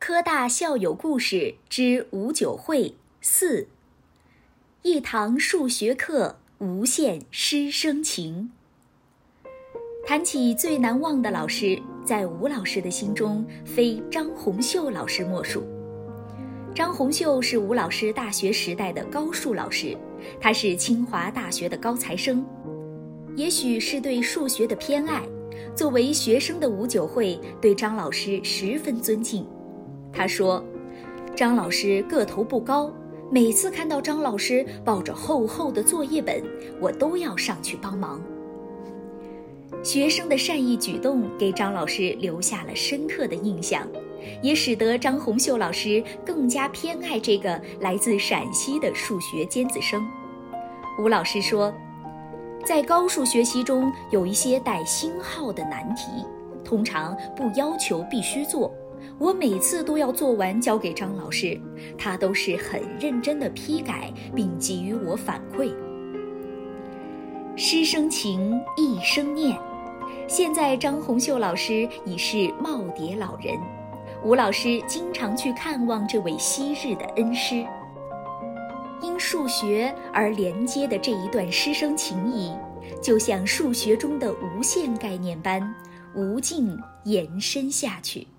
科大校友故事之五九会4，一堂数学课，无限师生情。谈起最难忘的老师，在吴老师的心中，非张红秀老师莫属。张红秀是吴老师大学时代的高数老师，他是清华大学的高材生。也许是对数学的偏爱，作为学生的吴九会对张老师十分尊敬。他说，张老师个头不高，每次看到张老师抱着厚厚的作业本，我都要上去帮忙。学生的善意举动给张老师留下了深刻的印象，也使得张红秀老师更加偏爱这个来自陕西的数学尖子生。吴老师说，在高数学习中有一些带星号的难题，通常不要求必须做，我每次都要做完交给张老师，他都是很认真地批改并给予我反馈。师生情，一生念。现在张红秀老师已是耄耋老人，吴老师经常去看望这位昔日的恩师。因数学而连接的这一段师生情谊，就像数学中的无限概念般无尽延伸下去。